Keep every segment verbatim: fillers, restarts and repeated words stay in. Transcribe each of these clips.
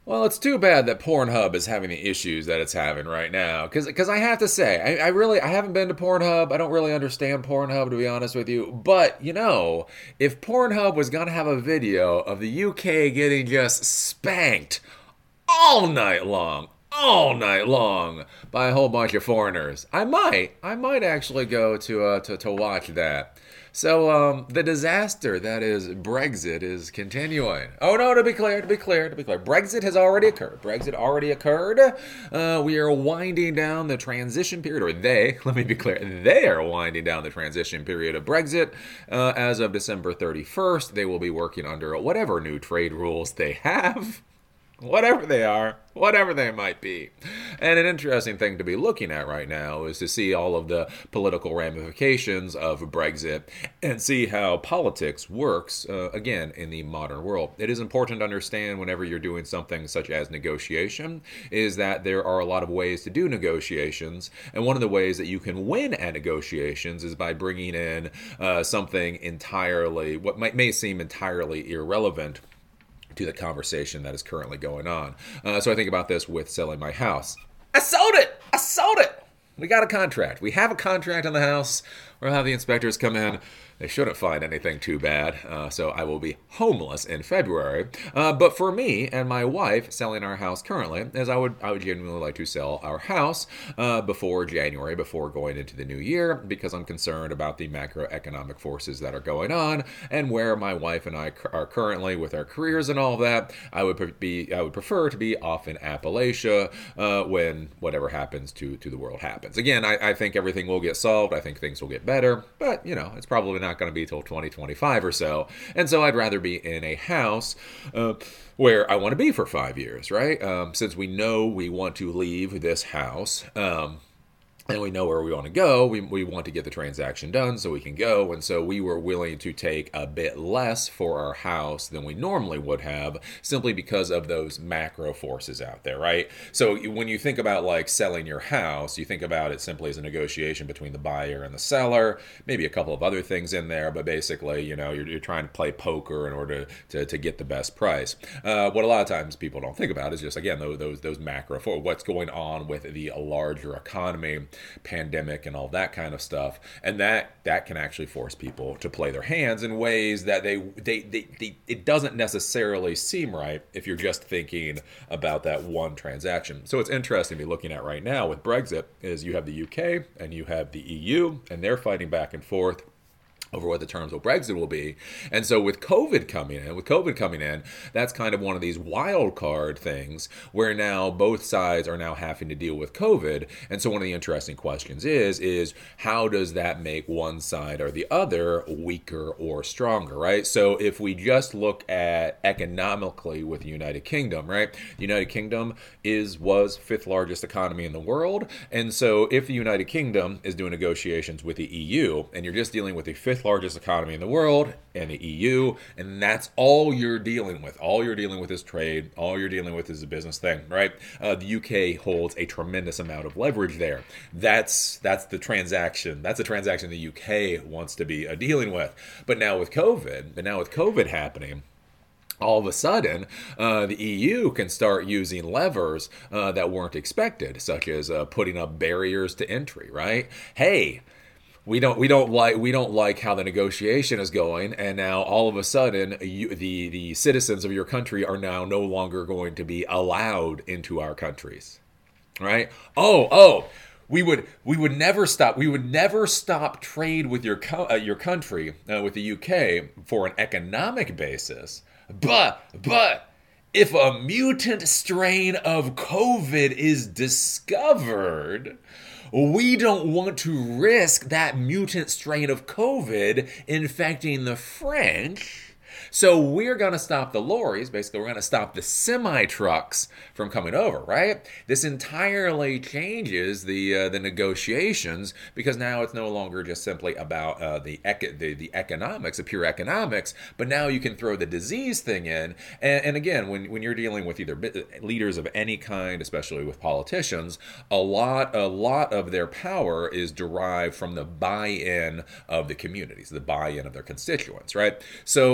Well, it's too bad that Pornhub is having the issues that it's having right now. Because because I have to say, I, I really I haven't been to Pornhub. I don't really understand Pornhub, to be honest with you. But you know, if Pornhub was gonna have a video of the U K getting just spanked all night long, all night long by a whole bunch of foreigners, I might I might actually go to uh, to to watch that. So um, the disaster that is Brexit is continuing. Oh no, to be clear, to be clear, to be clear, Brexit has already occurred. Brexit already occurred. Uh, we are winding down the transition period, or they, let me be clear, they are winding down the transition period of Brexit. Uh, as of December thirty-first, they will be working under whatever new trade rules they have. Whatever they are, whatever they might be. And an interesting thing to be looking at right now is to see all of the political ramifications of Brexit and see how politics works, uh, again, in the modern world. It is important to understand whenever you're doing something such as negotiation is that there are a lot of ways to do negotiations. And one of the ways that you can win at negotiations is by bringing in uh, something entirely, what might, may seem entirely irrelevant to the conversation that is currently going on. Uh, so I think about this with selling my house. I sold it! I sold it! We got a contract. We have a contract on the house. We'll have the inspectors come in. They shouldn't find anything too bad, uh, so I will be homeless in February. Uh, but for me and my wife selling our house currently, as I would I would genuinely like to sell our house uh, before January, before going into the new year, because I'm concerned about the macroeconomic forces that are going on and where my wife and I are currently with our careers and all that. I would be I would prefer to be off in Appalachia uh, when whatever happens to to the world happens. Again, I, I think everything will get solved. I think things will get better, but you know, it's probably not not going to be till twenty twenty-five or so. And so I'd rather be in a house uh, where I want to be for five years, right? Um, since we know we want to leave this house, um, and we know where we want to go, we, we want to get the transaction done so we can go. And so we were willing to take a bit less for our house than we normally would have, simply because of those macro forces out there, right? So when you think about like selling your house, you think about it simply as a negotiation between the buyer and the seller, maybe a couple of other things in there, but basically, you know, you're, you're trying to play poker in order to, to get the best price. Uh, what a lot of times people don't think about is just, again, those, those, those macro for what's going on with the larger economy, pandemic and all that kind of stuff, and that that can actually force people to play their hands in ways that they they, they they it doesn't necessarily seem right if you're just thinking about that one transaction. So it's interesting to be looking at right now with Brexit is you have the U K and you have the E U, and they're fighting back and forth over what the terms of Brexit will be. And so with COVID coming in, with COVID coming in, that's kind of one of these wild card things where now both sides are now having to deal with COVID. And so one of the interesting questions is, is how does that make one side or the other weaker or stronger, right? So if we just look at economically with the United Kingdom, right? The United Kingdom is, was fifth largest economy in the world. And so if the United Kingdom is doing negotiations with the E U and you're just dealing with the fifth largest economy in the world and the E U, and that's all you're dealing with. All you're dealing with is trade. All you're dealing with is a business thing, right? Uh, the U K holds a tremendous amount of leverage there. That's that's the transaction. That's a transaction the U K wants to be uh, dealing with. But now with COVID, but now with COVID happening, all of a sudden, uh, the E U can start using levers uh, that weren't expected, such as uh, putting up barriers to entry, right? Hey, We don't we don't like we don't like how the negotiation is going, and now all of a sudden you, the the citizens of your country are now no longer going to be allowed into our countries, right? Oh oh, we would we would never stop we would never stop trade with your co- uh, your country uh, with the U K for an economic basis, but but. If a mutant strain of COVID is discovered, we don't want to risk that mutant strain of COVID infecting the French. So we're going to stop the lorries. Basically, we're going to stop the semi-trucks from coming over, right? This entirely changes the uh, the negotiations, because now it's no longer just simply about uh, the, eco- the the economics, the pure economics, but now you can throw the disease thing in. And, and again, when, when you're dealing with either leaders of any kind, especially with politicians, a lot a lot of their power is derived from the buy-in of the communities, the buy-in of their constituents, right? So if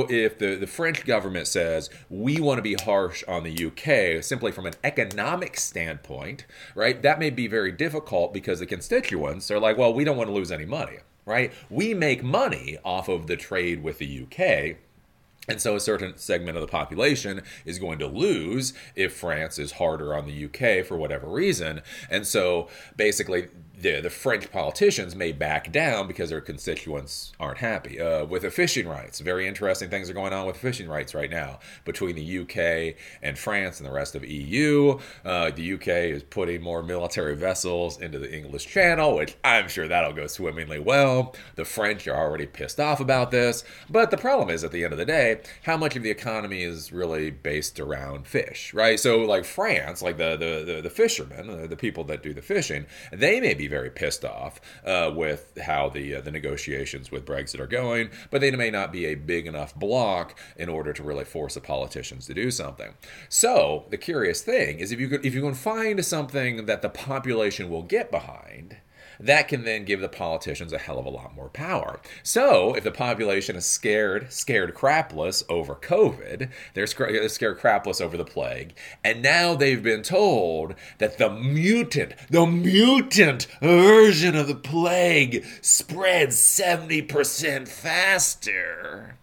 the, the French government says we want to be harsh on the U K simply from an economic standpoint, right? That may be very difficult because the constituents are like, well, we don't want to lose any money, right? We make money off of the trade with the U K. And so a certain segment of the population is going to lose if France is harder on the U K for whatever reason. And so basically the, the French politicians may back down because their constituents aren't happy. Uh, with the fishing rights, very interesting things are going on with fishing rights right now between the U K and France and the rest of E U. Uh, the U K is putting more military vessels into the English Channel, which I'm sure that'll go swimmingly well. The French are already pissed off about this. But the problem is, at the end of the day, how much of the economy is really based around fish, right? So like France, like the the the, the fishermen, the people that do the fishing, they may be very pissed off uh, with how the uh, the negotiations with Brexit are going, but they may not be a big enough block in order to really force the politicians to do something. So the curious thing is, if you could, if you can find something that the population will get behind, that can then give the politicians a hell of a lot more power. So if the population is scared, scared crapless over COVID, they're scared, scared crapless over the plague, and now they've been told that the mutant, the mutant version of the plague spreads seventy percent faster.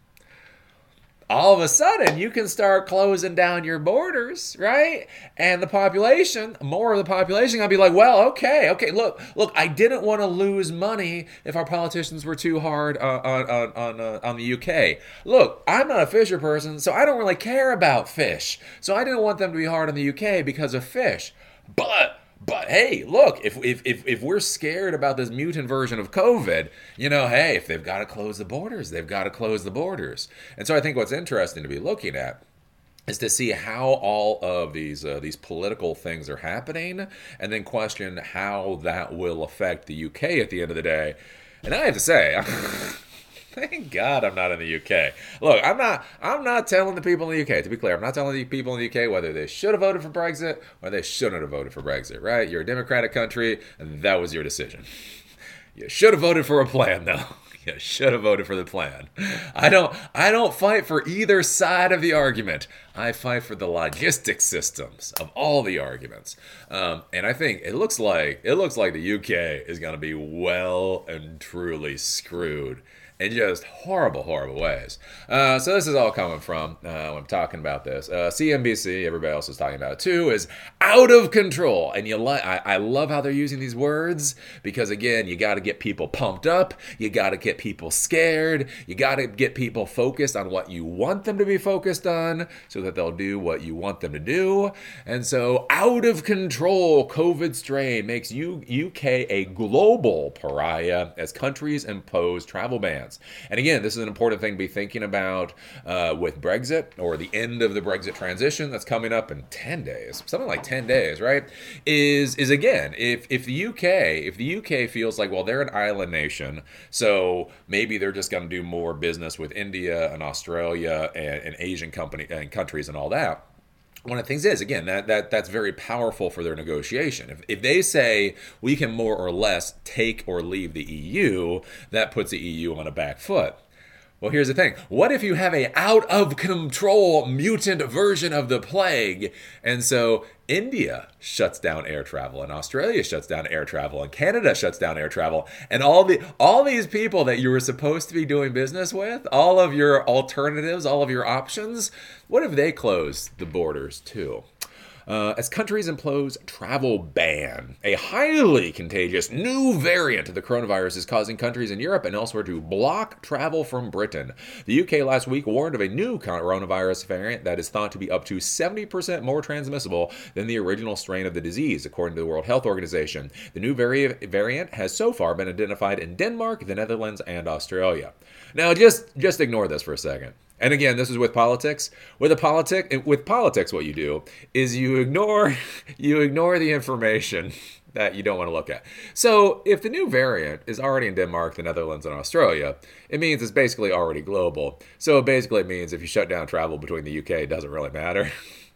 All of a sudden, you can start closing down your borders, right? And the population, more of the population, going to be like, well, okay, okay, look, look, I didn't want to lose money if our politicians were too hard uh, on on on, uh, on the U K. Look, I'm not a fisher person, so I don't really care about fish. So I didn't want them to be hard on the U K because of fish. But... But hey, look, if, if if if we're scared about this mutant version of COVID, you know, hey, if they've got to close the borders, they've got to close the borders. And so I think what's interesting to be looking at is to see how all of these uh, these political things are happening, and then question how that will affect the U K at the end of the day. And I have to say, thank God I'm not in the U K. Look, I'm not I'm not telling the people in the U K, to be clear, I'm not telling the people in the U K whether they should have voted for Brexit or they shouldn't have voted for Brexit, right? You're a democratic country, and that was your decision. You should have voted for a plan, though. You should have voted for the plan. I don't I don't fight for either side of the argument. I fight for the logistic systems of all the arguments. Um, and I think it looks like it looks like the U K is going to be well and truly screwed in just horrible, horrible ways. Uh, so this is all coming from, uh, when I'm talking about this, uh, C N B C, everybody else is talking about it too, is out of control. And you li- I-, I love how they're using these words, because again, you got to get people pumped up, you got to get people scared, you got to get people focused on what you want them to be focused on, so that they'll do what you want them to do. And so, out of control COVID strain makes U- UK a global pariah as countries impose travel bans. And again, this is an important thing to be thinking about uh, with Brexit, or the end of the Brexit transition that's coming up in ten days, something like ten days, right? Is is again, if if the U K, if the U K feels like, well, they're an island nation, so maybe they're just going to do more business with India and Australia and, and Asian company and countries and all that. One of the things is, again, that, that that's very powerful for their negotiation. If, if they say we can more or less take or leave the E U, that puts the E U on a back foot. Well, here's the thing. What if you have a out-of-control mutant version of the plague? And so India shuts down air travel, and Australia shuts down air travel, and Canada shuts down air travel. And all the all these people that you were supposed to be doing business with, all of your alternatives, all of your options, what if they close the borders too? Uh, as countries impose travel ban, a highly contagious new variant of the coronavirus is causing countries in Europe and elsewhere to block travel from Britain. The U K last week warned of a new coronavirus variant that is thought to be up to seventy percent more transmissible than the original strain of the disease, according to the World Health Organization. The new vari- variant has so far been identified in Denmark, the Netherlands, and Australia. Now, just just ignore this for a second. And again, this is with politics. With a politic, with politics, what you do is you ignore, you ignore the information that you don't want to look at. So, if the new variant is already in Denmark, the Netherlands, and Australia, it means it's basically already global. So, basically, it means if you shut down travel between the U K, it doesn't really matter.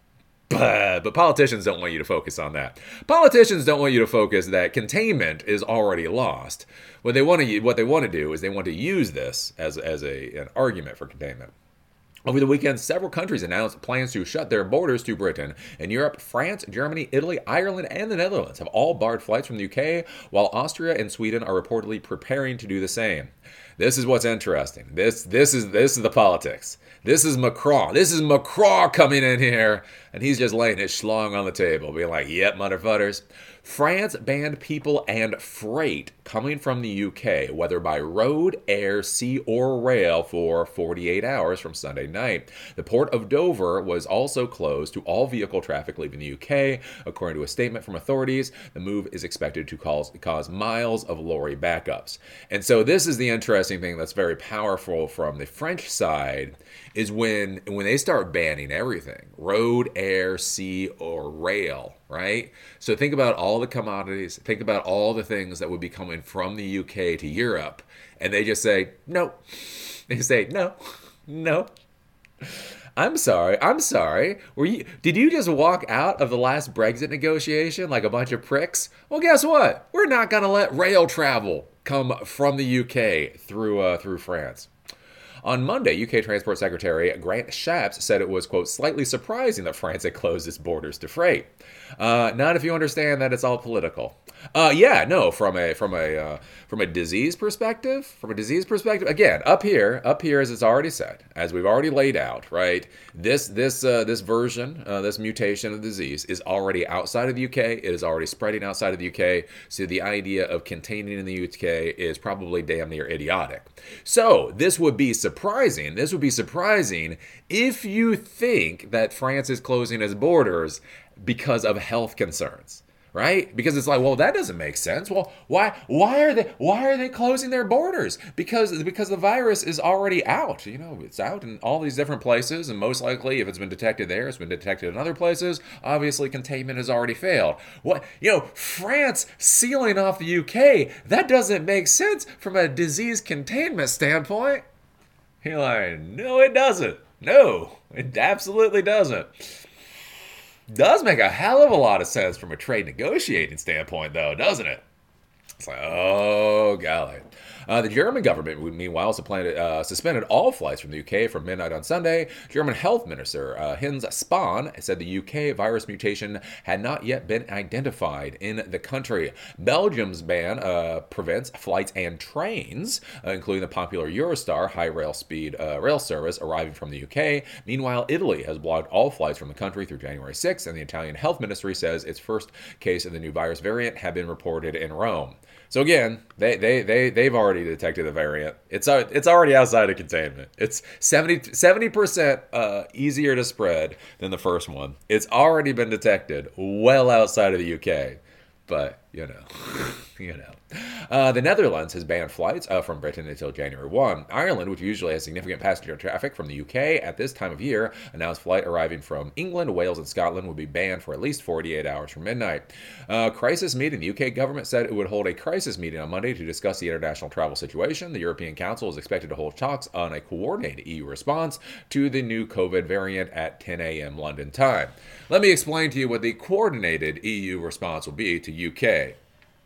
But, but politicians don't want you to focus on that. Politicians don't want you to focus that containment is already lost. What they want to, what they want to do is they want to use this as as a an argument for containment. Over the weekend, several countries announced plans to shut their borders to Britain. In Europe, France, Germany, Italy, Ireland, and the Netherlands have all barred flights from the U K, while Austria and Sweden are reportedly preparing to do the same. This is what's interesting. This this is this is the politics. This is Macron. This is Macron coming in here, and he's just laying his schlong on the table, being like, "Yep, motherfuckers." France banned people and freight coming from the U K, whether by road, air, sea, or rail, for forty-eight hours from Sunday night. The port of Dover was also closed to all vehicle traffic leaving the U K. According to a statement from authorities, the move is expected to cause, cause miles of lorry backups. And so this is the interesting thing that's very powerful from the French side, is when when they start banning everything, road, air, sea, or rail, right? So think about all the commodities, think about all the things that would be coming from the U K to Europe, and they just say, no. They say, no, no. I'm sorry, I'm sorry. Were you? Did you just walk out of the last Brexit negotiation like a bunch of pricks? Well, guess what? We're not going to let rail travel come from the U K through uh, through France. On Monday, U K Transport Secretary Grant Shapps said it was, quote, slightly surprising that France had closed its borders to freight. Uh, not if you understand that it's all political. Uh, yeah, no, from a from a uh, from a disease perspective, from a disease perspective, again, up here, up here, as it's already said, as we've already laid out, right? This this uh, this version, uh, this mutation of the disease is already outside of the U K. It is already spreading outside of the U K. So the idea of containing in the U K is probably damn near idiotic. So this would be surprising. This would be surprising if you think that France is closing its borders because of health concerns, right? Because it's like, well, that doesn't make sense. Well, why why are they why are they closing their borders? Because because the virus is already out. You know, it's out in all these different places, and most likely, if it's been detected there, it's been detected in other places. Obviously, containment has already failed. What, you know, France sealing off the U K, that doesn't make sense from a disease containment standpoint. You're like, no, it doesn't. No, it absolutely doesn't. Does make a hell of a lot of sense from a trade negotiating standpoint, though, doesn't it? It's like, oh, golly. Uh, the German government, meanwhile, suspended, uh, suspended all flights from the U K from midnight on Sunday. German Health Minister uh, Jens Spahn said the U K virus mutation had not yet been identified in the country. Belgium's ban uh, prevents flights and trains, uh, including the popular Eurostar high rail speed uh, rail service, arriving from the U K. Meanwhile, Italy has blocked all flights from the country through January sixth, and the Italian Health Ministry says its first case of the new virus variant had been reported in Rome. So again, they, they, they, they've already detected the variant. It's it's already outside of containment. It's seventy percent uh, easier to spread than the first one. It's already been detected well outside of the U K. But, you know, you know. Uh, the Netherlands has banned flights uh, from Britain until January first. Ireland, which usually has significant passenger traffic from the U K at this time of year, announced flight arriving from England, Wales, and Scotland would be banned for at least forty-eight hours from midnight. Uh, crisis meeting. The U K government said it would hold a crisis meeting on Monday to discuss the international travel situation. The European Council is expected to hold talks on a coordinated E U response to the new COVID variant at ten a.m. London time. Let me explain to you what the coordinated E U response will be to U K.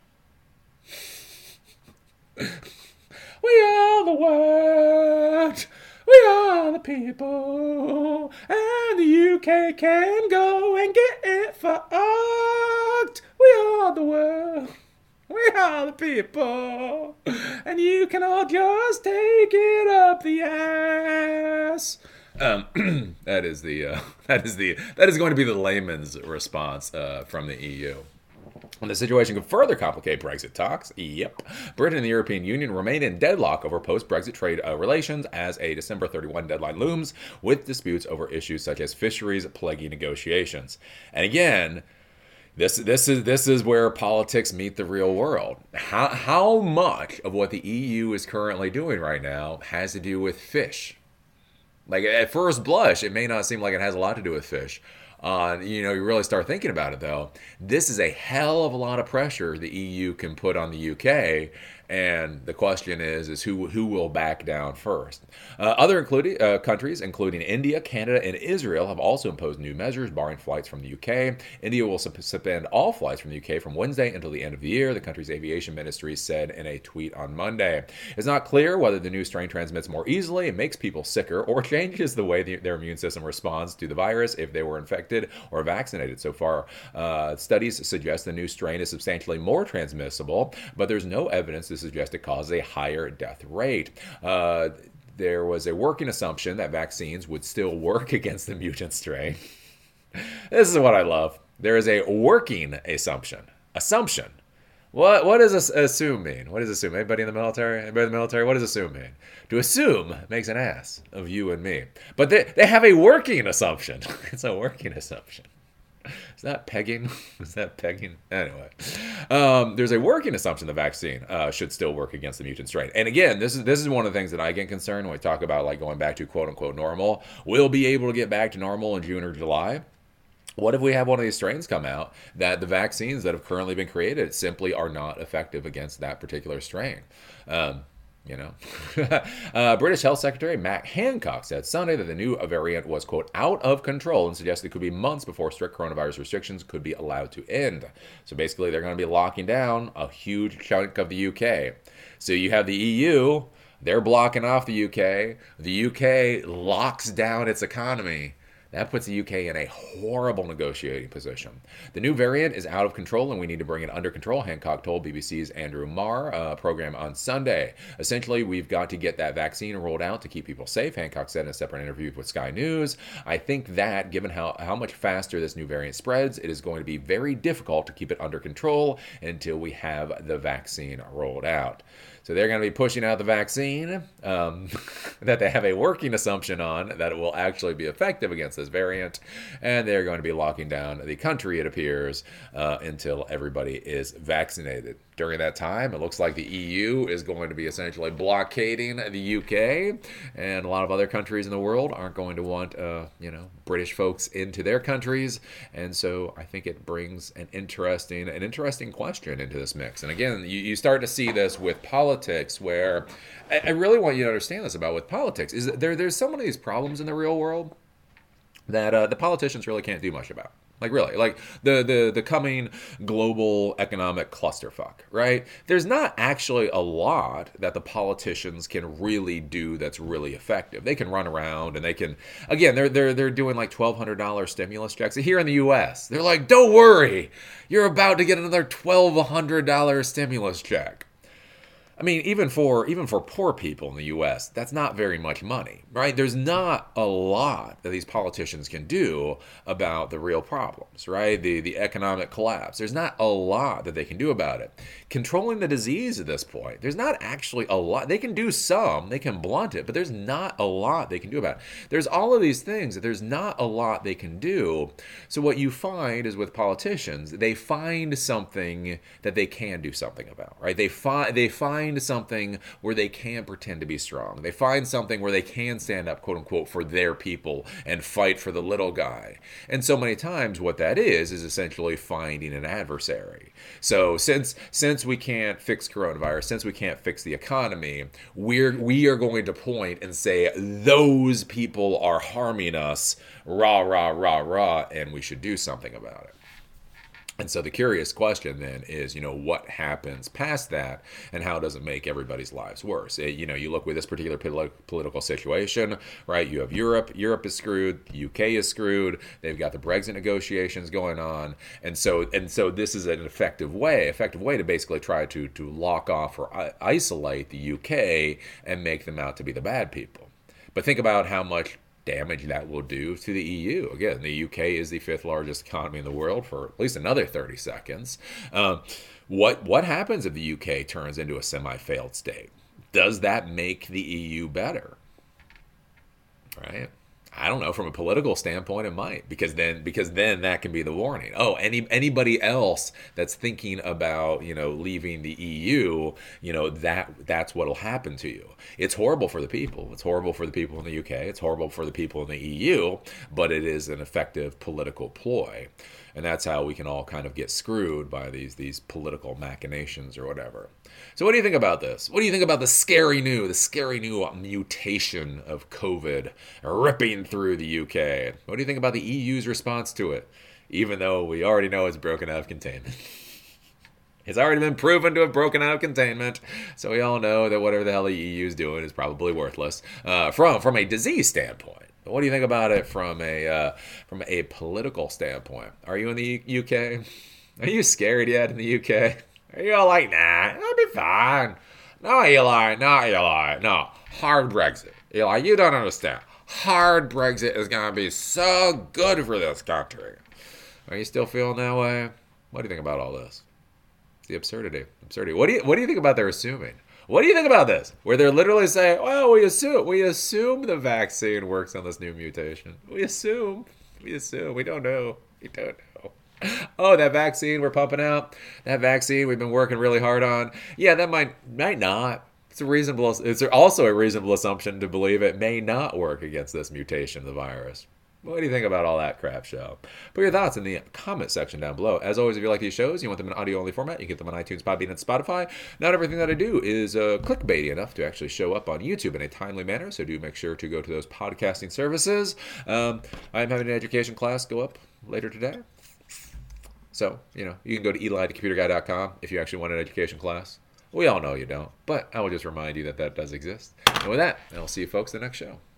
We are the world, we are the people, and the U K can go and get it fucked. We are the world, we are the people, and you can all just take it up the ass. Um, that is the uh, that is the that is going to be the layman's response uh, from the E U. And the situation could further complicate Brexit talks. Yep. Britain and the European Union remain in deadlock over post-Brexit trade uh, relations as a December thirty-first deadline looms, with disputes over issues such as fisheries plaguing negotiations. And again, this this is this is where politics meet the real world. How how much of what the E U is currently doing right now has to do with fish? Like, at first blush, it may not seem like it has a lot to do with fish. on, you know, you really start thinking about it though, this is a hell of a lot of pressure the E U can put on the U K. And the question is, is who who will back down first? Uh, other including, uh, countries, including India, Canada, and Israel, have also imposed new measures barring flights from the U K. India will suspend all flights from the U K from Wednesday until the end of the year, the country's aviation ministry said in a tweet on Monday. It's not clear whether the new strain transmits more easily and makes people sicker or changes the way the, their immune system responds to the virus if they were infected or vaccinated. So far, uh, studies suggest the new strain is substantially more transmissible, but there's no evidence to suggest it causes a higher death rate. Uh, there was a working assumption that vaccines would still work against the mutant strain. This is what I love. There is a working assumption. Assumption. What what does assume mean? What does assume? Anybody in the military? Anybody in the military? What does assume mean? To assume makes an ass of you and me. But they, they have a working assumption. It's a working assumption. Is that pegging? Is that pegging? Anyway, um, there's a working assumption the vaccine uh, should still work against the mutant strain. And again, this is this is one of the things that I get concerned when we talk about like going back to quote unquote normal. We'll be able to get back to normal in June or July. What if we have one of these strains come out that the vaccines that have currently been created simply are not effective against that particular strain? Um, You know, uh, British Health Secretary Matt Hancock said Sunday that the new variant was, quote, out of control and suggested it could be months before strict coronavirus restrictions could be allowed to end. So basically, they're going to be locking down a huge chunk of the U K. So you have the E U, they're blocking off the U K. The U K locks down its economy. That puts the U K in a horrible negotiating position. The new variant is out of control and we need to bring it under control, Hancock told B B C's Andrew Marr uh, program on Sunday. Essentially, we've got to get that vaccine rolled out to keep people safe, Hancock said in a separate interview with Sky News. I think that, given how, how much faster this new variant spreads, it is going to be very difficult to keep it under control until we have the vaccine rolled out. So they're going to be pushing out the vaccine um, that they have a working assumption on that it will actually be effective against this variant. And they're going to be locking down the country, it appears, uh, until everybody is vaccinated. During that time, it looks like the E U is going to be essentially blockading the U K, and a lot of other countries in the world aren't going to want, uh, you know, British folks into their countries. And so I think it brings an interesting, an interesting question into this mix. And again, you, you start to see this with politics, where I, I really want you to understand this about with politics is that there there's so many of these problems in the real world that uh, the politicians really can't do much about. Like really, like the, the, the coming global economic clusterfuck, right? There's not actually a lot that the politicians can really do that's really effective. They can run around and they can, again, they're they're they're doing like twelve hundred dollars stimulus checks here in the U S. They're like, don't worry, you're about to get another twelve hundred dollars stimulus check. I mean, even for even for poor people in the U S, that's not very much money, right? There's not a lot that these politicians can do about the real problems, right? The the economic collapse. There's not a lot that they can do about it. Controlling the disease at this point, there's not actually a lot. They can do some, they can blunt it, but there's not a lot they can do about it. There's all of these things that there's not a lot they can do. So what you find is with politicians, they find something that they can do something about, right? They find they find something where they can pretend to be strong. They find something where they can stand up, quote unquote, for their people and fight for the little guy. And so many times what that is, is essentially finding an adversary. So since since we can't fix coronavirus, since we can't fix the economy, we're, we are going to point and say, those people are harming us, rah, rah, rah, rah, and we should do something about it. And so the curious question then is, you know, what happens past that and how does it make everybody's lives worse? It, you know, you look with this particular pol- political situation, right? You have Europe. Europe is screwed. The U K is screwed. They've got the Brexit negotiations going on. And so and so this is an effective way, effective way to basically try to, to lock off or I- isolate the U K and make them out to be the bad people. But think about how much damage that will do to the E U. Again, the U K is the fifth largest economy in the world for at least another thirty seconds. Um, what what happens if the U K turns into a semi-failed state? Does that make the E U better? Right? I don't know, from a political standpoint, it might, because then because then that can be the warning. Oh, any anybody else that's thinking about, you know, leaving the E U, you know, that that's what'll happen to you. It's horrible for the people. It's horrible for the people in the U K. It's horrible for the people in the E U, but it is an effective political ploy. And that's how we can all kind of get screwed by these these political machinations or whatever. So what do you think about this? What do you think about the scary new, the scary new mutation of COVID ripping through the U K? What do you think about the E U's response to it? Even though we already know it's broken out of containment. It's already been proven to have broken out of containment, so we all know that whatever the hell the E U is doing is probably worthless uh, from from a disease standpoint. But what do you think about it from a uh, from a political standpoint? Are you in the U K? Are you scared yet in the U K? Are you all like, nah, it'll be fine? No, Eli, no, Eli, no. Hard Brexit. Eli, you don't understand. Hard Brexit is going to be so good for this country. Are you still feeling that way? What do you think about all this? The absurdity. Absurdity. What do you what do you think about their assuming? What do you think about this? Where they're literally saying, well, we assume we assume the vaccine works on this new mutation. We assume. We assume. We don't know. We don't know. Oh, that vaccine we're pumping out, that vaccine we've been working really hard on. Yeah, that might might not. It's a reasonable it's also a reasonable assumption to believe it may not work against this mutation of the virus. What do you think about all that crap show? Put your thoughts in the comment section down below. As always, if you like these shows, you want them in audio-only format, you get them on iTunes, Podbean, and Spotify. Not everything that I do is uh, clickbaity enough to actually show up on YouTube in a timely manner, so do make sure to go to those podcasting services. Um, I'm having an education class go up later today. So, you know, you can go to eli the computer guy dot com if you actually want an education class. We all know you don't, but I will just remind you that that does exist. And with that, I'll see you folks in the next show.